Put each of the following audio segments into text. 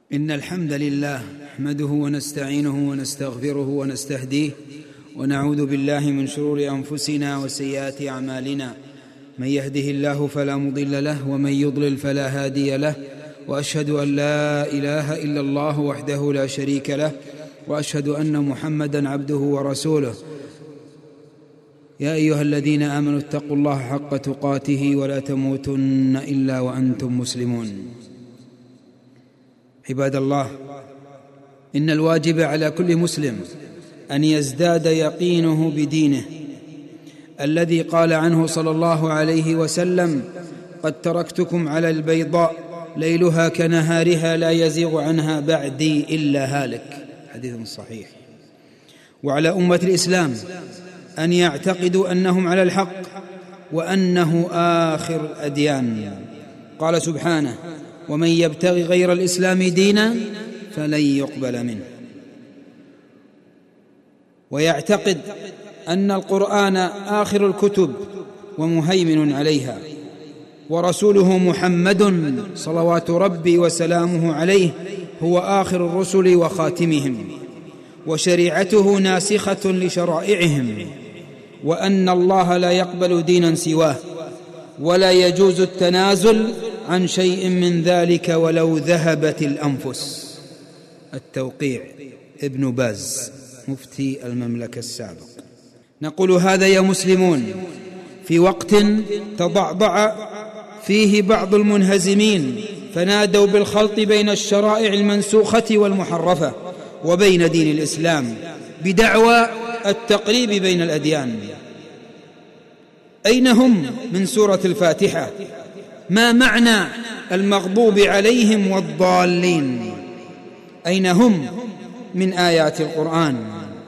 إن الحمد لله نحمده ونستعينه ونستغفره ونستهديه ونعوذ بالله من شرور أنفسنا وسيئات أعمالنا. من يهده الله فلا مضل له ومن يضلل فلا هادي له، وأشهد أن لا إله إلا الله وحده لا شريك له، وأشهد أن محمدًا عبده ورسوله. يا أيها الذين آمنوا اتقوا الله حق تقاته ولا تموتن إلا وأنتم مسلمون. عباد الله، إن الواجب على كل مسلم أن يزداد يقينه بدينه الذي قال عنه صلى الله عليه وسلم: قد تركتكم على البيضاء ليلها كنهارها لا يزيغ عنها بعدي إلا هالك، حديث صحيح. وعلى أمة الإسلام أن يعتقدوا أنهم على الحق وأنه آخر الأديان. قال سبحانه: ومن يبتغي غير الإسلام دينا فلن يقبل منه. ويعتقد أن القرآن آخر الكتب ومهيمن عليها، ورسوله محمد صلوات ربي وسلامه عليه هو آخر الرسل وخاتمهم، وشريعته ناسخة لشرائعهم، وأن الله لا يقبل دينا سواه، ولا يجوز التنازل عن شيء من ذلك ولو ذهبت الأنفس. التوقيع ابن باز مفتي المملكة السابق. نقول هذا يا مسلمون في وقت تضعضع فيه بعض المنهزمين فنادوا بالخلط بين الشرائع المنسوخة والمحرفة وبين دين الإسلام بدعوى التقريب بين الأديان. أين هم من سورة الفاتحة؟ ما معنى المغضوب عليهم والضالين؟ أين هم من آيات القرآن؟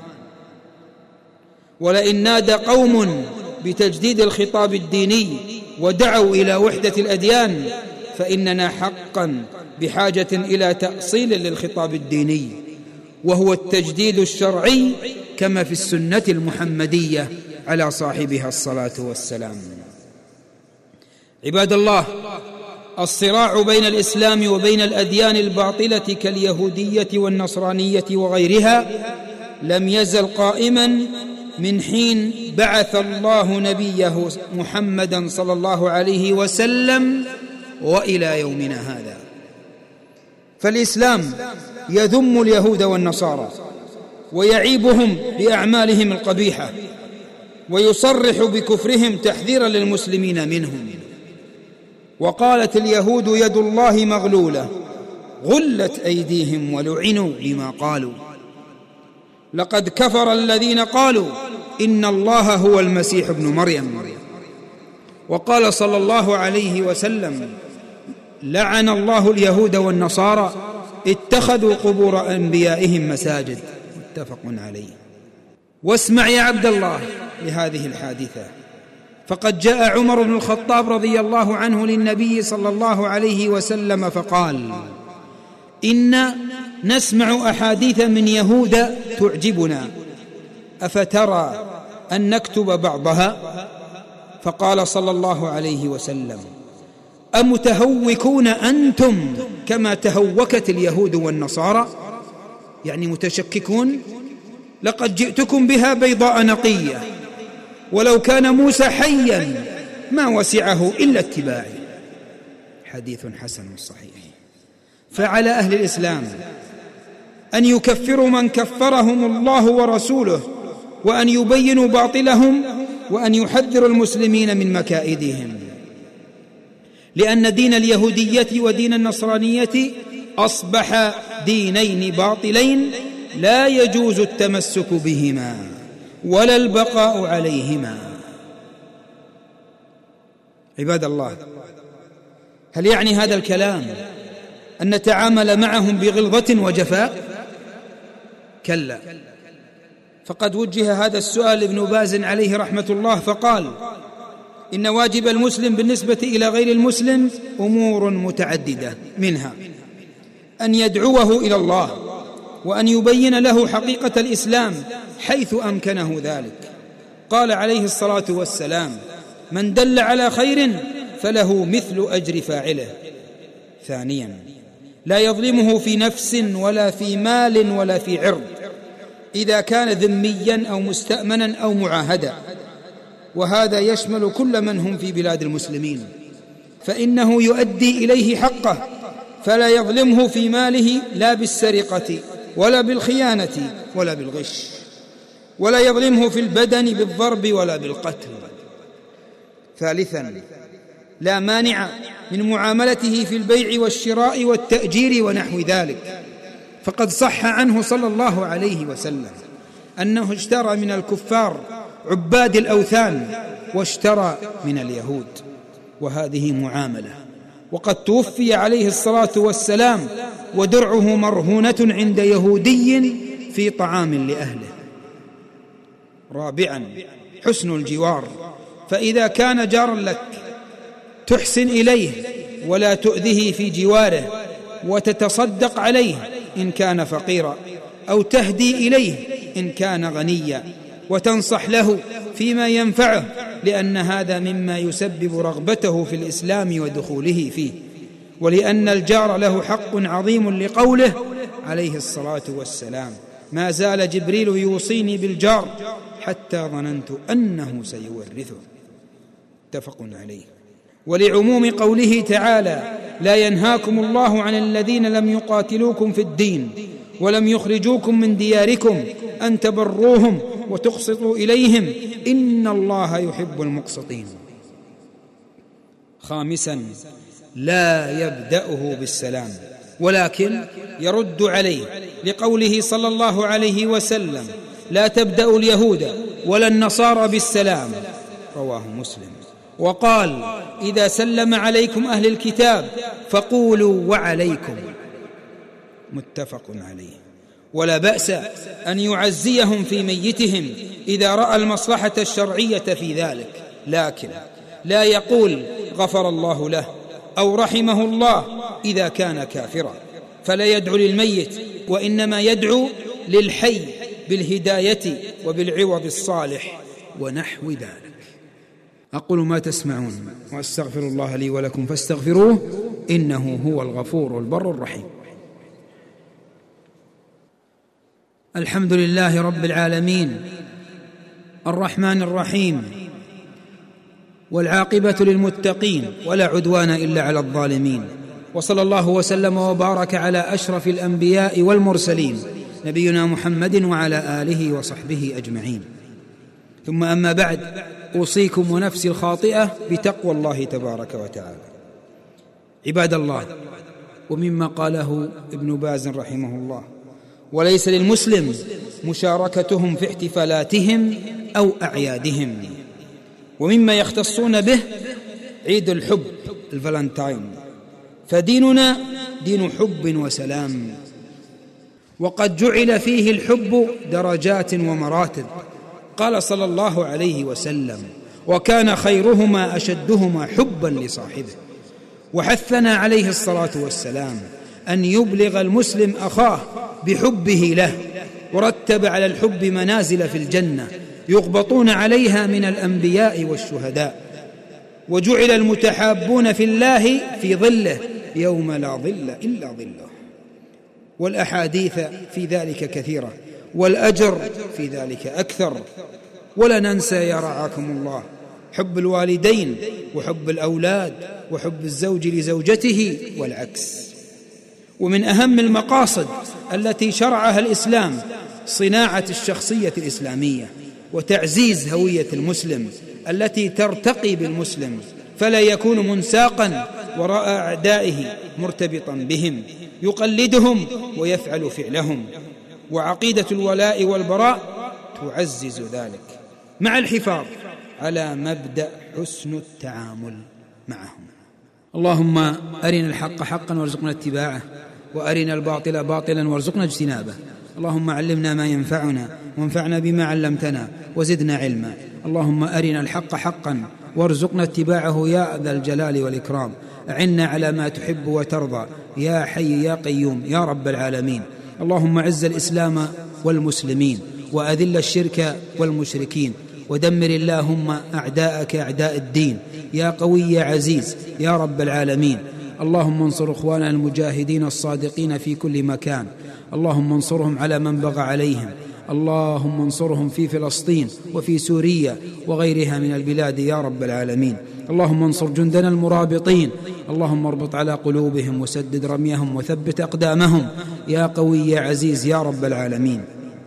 ولئن نادى قوم بتجديد الخطاب الديني ودعوا إلى وحدة الأديان فإننا حقا بحاجة إلى تأصيل للخطاب الديني، وهو التجديد الشرعي كما في السنة المحمدية على صاحبها الصلاة والسلام. عباد الله، الصراع بين الإسلام وبين الأديان الباطلة كاليهودية والنصرانية وغيرها لم يزل قائما من حين بعث الله نبيه محمدا صلى الله عليه وسلم وإلى يومنا هذا. فالإسلام يذم اليهود والنصارى ويعيبهم بأعمالهم القبيحة، ويصرح بكفرهم تحذيرا للمسلمين منهم. وقالت اليهود يد الله مغلولة غلت أيديهم ولعنوا بما قالوا، لقد كفر الذين قالوا إن الله هو المسيح ابن مريم. وقال صلى الله عليه وسلم: لعن الله اليهود والنصارى اتخذوا قبور أنبيائهم مساجد، متفق عليه. واسمع يا عبد الله لهذه الحادثة، فقد جاء عمر بن الخطاب رضي الله عنه للنبي صلى الله عليه وسلم فقال: إن نسمع أحاديث من يهود تعجبنا، أفترى أن نكتب بعضها؟ فقال صلى الله عليه وسلم: أمتهوكون أنتم كما تهوكت اليهود والنصارى؟ يعني متشككون؟ لقد جئتكم بها بيضاء نقية، ولو كان موسى حيا ما وسعه إلا اتباعي. حديث حسن صحيح. فعلى أهل الإسلام أن يكفروا من كفرهم الله ورسوله، وأن يبينوا باطلهم، وأن يحذروا المسلمين من مكائدهم، لأن دين اليهودية ودين النصرانية أصبح دينين باطلين لا يجوز التمسك بهما ولا البقاء عليهما. عباد الله، هل يعني هذا الكلام أن نتعامل معهم بغلظة وجفاء؟ كلا، فقد وجه هذا السؤال ابن باز عليه رحمة الله فقال: إن واجب المسلم بالنسبة إلى غير المسلم أمور متعددة، منها أن يدعوه إلى الله، وأن يبين له حقيقة الإسلام حيث أمكنه ذلك. قال عليه الصلاة والسلام: من دل على خير فله مثل أجر فاعله. ثانيا، لا يظلمه في نفس ولا في مال ولا في عرض، إذا كان ذميا أو مستأمنا أو معاهدا، وهذا يشمل كل من هم في بلاد المسلمين، فإنه يؤدي إليه حقه، فلا يظلمه في ماله لا بالسرقة ولا بالخيانة ولا بالغش، ولا يظلمه في البدن بالضرب ولا بالقتل. ثالثا، لا مانع من معاملته في البيع والشراء والتأجير ونحو ذلك، فقد صح عنه صلى الله عليه وسلم أنه اشترى من الكفار عباد الأوثان واشترى من اليهود، وهذه معاملة. وقد توفي عليه الصلاة والسلام ودرعه مرهونة عند يهودي في طعام لأهله. رابعا، حسن الجوار، فإذا كان جارا لك تحسن إليه ولا تؤذيه في جواره، وتتصدق عليه إن كان فقيرا، أو تهدي إليه إن كان غنيا، وتنصح له فيما ينفعه، لأن هذا مما يسبب رغبته في الإسلام ودخوله فيه، ولأن الجار له حق عظيم لقوله عليه الصلاة والسلام: ما زال جبريل يوصيني بالجار حتى ظننت أنه سيورثه. متفق عليه. ولعموم قوله تعالى: لا ينهاكم الله عن الذين لم يقاتلوكم في الدين ولم يخرجوكم من دياركم أن تبروهم وتقسطوا إليهم إن الله يحب المقسطين. خامسا، لا يبدأه بالسلام، ولكن يرد عليه، لقوله صلى الله عليه وسلم: لا تبدأوا اليهود ولا النصارى بالسلام، رواه مسلم. وقال: إذا سلم عليكم أهل الكتاب فقولوا وعليكم، متفق عليه. ولا بأس أن يعزيهم في ميتهم إذا رأى المصلحة الشرعية في ذلك، لكن لا يقول غفر الله له أو رحمه الله إذا كان كافرا، فلا يدعو للميت، وإنما يدعو للحي بالهداية وبالعوض الصالح ونحو ذلك. أقول ما تسمعون وأستغفر الله لي ولكم فاستغفروه إنه هو الغفور البر الرحيم. الحمد لله رب العالمين الرحمن الرحيم، والعاقبة للمتقين ولا عدوان إلا على الظالمين، وصلى الله وسلم وبارك على أشرف الأنبياء والمرسلين نبينا محمد وعلى آله وصحبه أجمعين. ثم أما بعد، أوصيكم ونفسي الخاطئة بتقوى الله تبارك وتعالى. عباد الله، ومما قاله ابن باز رحمه الله: وليس للمسلم مشاركتهم في احتفالاتهم أو أعيادهم. ومما يختصون به عيد الحب الفالنتاين، فديننا دين حب وسلام، وقد جعل فيه الحب درجات ومراتب. قال صلى الله عليه وسلم: وكان خيرهما أشدهما حبا لصاحبه. وحثنا عليه الصلاة والسلام أن يبلغ المسلم أخاه بحبه له، ورتب على الحب منازل في الجنة يغبطون عليها من الأنبياء والشهداء. وجعل المتحابون في الله في ظله يوم لا ظل إلا ظله. والأحاديث في ذلك كثيرة، والأجر في ذلك أكثر. ولا ننسى يا رعاكم الله حب الوالدين وحب الأولاد وحب الزوج لزوجته والعكس. ومن أهم المقاصد التي شرعها الإسلام صناعة الشخصية الإسلامية وتعزيز هوية المسلم التي ترتقي بالمسلم، فلا يكون منساقا وراء أعدائه مرتبطا بهم يقلدهم ويفعل فعلهم. وعقيدة الولاء والبراء تعزز ذلك، مع الحفاظ على مبدأ حسن التعامل معهم. اللهم أرنا الحق حقا وارزقنا اتباعه، وأرنا الباطل باطلا وارزقنا اجتنابه. اللهم علمنا ما ينفعنا وانفعنا بما علمتنا وزدنا علما. اللهم أرنا الحق حقا وارزقنا اتباعه يا ذا الجلال والإكرام. أعنا على ما تحب وترضى يا حي يا قيوم يا رب العالمين. اللهم عز الإسلام والمسلمين، وأذل الشرك والمشركين، ودمر اللهم أعداءك أعداء الدين يا قوي يا عزيز يا رب العالمين. اللهم انصر إخواننا المجاهدين الصادقين في كل مكان، اللهم انصرهم على من بغى عليهم، اللهم انصرهم في فلسطين وفي سوريا وغيرها من البلاد يا رب العالمين. اللهم انصر جندنا المرابطين، اللهم اربط على قلوبهم وسدد رميهم وثبت أقدامهم يا قوي يا عزيز يا رب العالمين.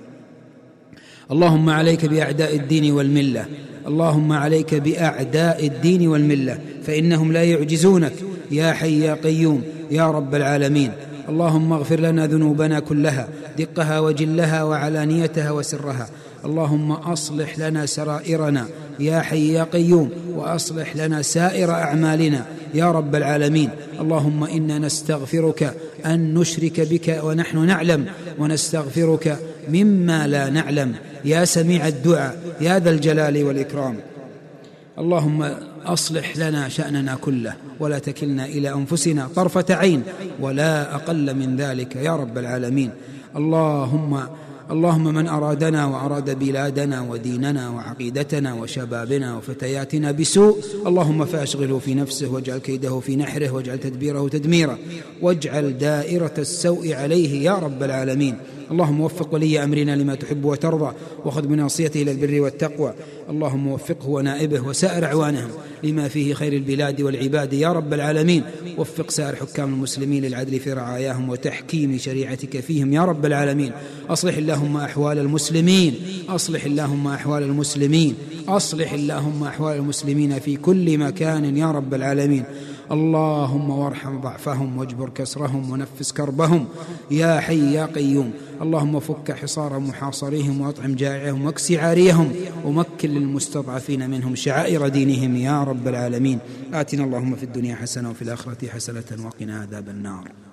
اللهم عليك بأعداء الدين والملة، اللهم عليك بأعداء الدين والملة، فإنهم لا يعجزونك يا حي يا قيوم يا رب العالمين. اللهم اغفر لنا ذنوبنا كلها، دقها وجلها وعلانيتها وسرها. اللهم أصلح لنا سرائرنا يا حي يا قيوم، وأصلح لنا سائر أعمالنا يا رب العالمين. اللهم إنا نستغفرك أن نشرك بك ونحن نعلم، ونستغفرك مما لا نعلم يا سميع الدعاء يا ذا الجلال والإكرام. اللهم أصلح لنا شأننا كله، ولا تكلنا إلى أنفسنا طرفة عين ولا أقل من ذلك يا رب العالمين. اللهم من أرادنا وأراد بلادنا وديننا وعقيدتنا وشبابنا وفتياتنا بسوء، اللهم فأشغله في نفسه، واجعل كيده في نحره، واجعل تدبيره تدميره، واجعل دائرة السوء عليه يا رب العالمين. اللهم وفق ولي أمرنا لما تحب وترضى، وخذ بناصيته إلى البر والتقوى. اللهم وفقه ونائبه وسائر أعوانهم لما فيه خير البلاد والعباد يا رب العالمين. وفق سائر حكام المسلمين للعدل في رعاياهم وتحكيم شريعتك فيهم يا رب العالمين. أصلح اللهم أحوال المسلمين، أصلح اللهم أحوال المسلمين، أصلح اللهم أحوال المسلمين في كل مكان يا رب العالمين. اللهم وارحم ضعفهم واجبر كسرهم ونفس كربهم يا حي يا قيوم. اللهم فك حصار محاصريهم وأطعم جائعهم واكس عاريهم، ومكن للمستضعفين منهم شعائر دينهم يا رب العالمين. آتنا اللهم في الدنيا حسنة وفي الآخرة حسنة وقنا عذاب النار.